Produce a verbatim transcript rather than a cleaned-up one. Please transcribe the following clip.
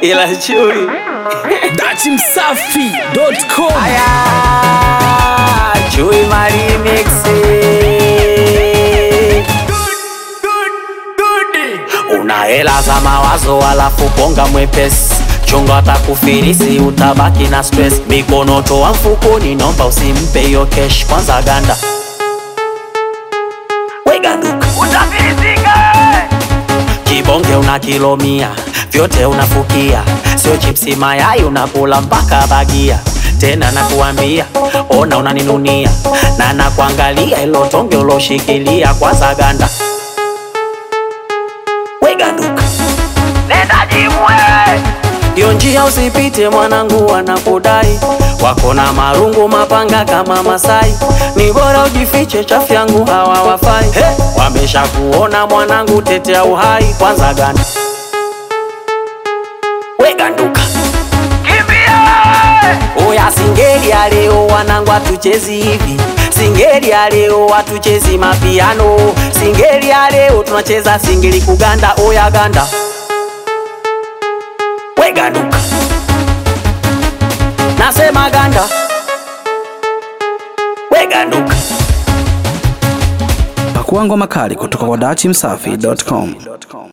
ila chui dati msafi dot com. Aya chui marimix una hela za mawazo alafu ponga mwepesi, chunga atakufirisi utabaki na stress. Mikono toa mfukoni nomba usimpe hiyo cash, kwanza ganda weganduka utafirisika. Kibonge una kilo mia vyote unafukia, sio chipsi mayai unakula mpaka bagia. Tena nakuambia ona unaninunia na nakuangalia ilo tonge uloshikilia, kwanza ganda weganduka nenda jimwe. Yo njia usipite mwanangu wanakudai, wako na marungu mapanga kama Masai. Ni bora ujifiche chafu yangu hawa wafai. Hey, wamesha kuona mwanangu tetea uhai, kwanza ganda weganduka kimbia. Oya singeli ya leo wanangu atuchezi hivi, singeli ya leo watuchezi mapiano, singeli ya leo tunacheza singeli kuganda. Oya ganda weganduka nasema ganda weganduka. Pakuangwa makali kutoka kwa dati msafi dot com.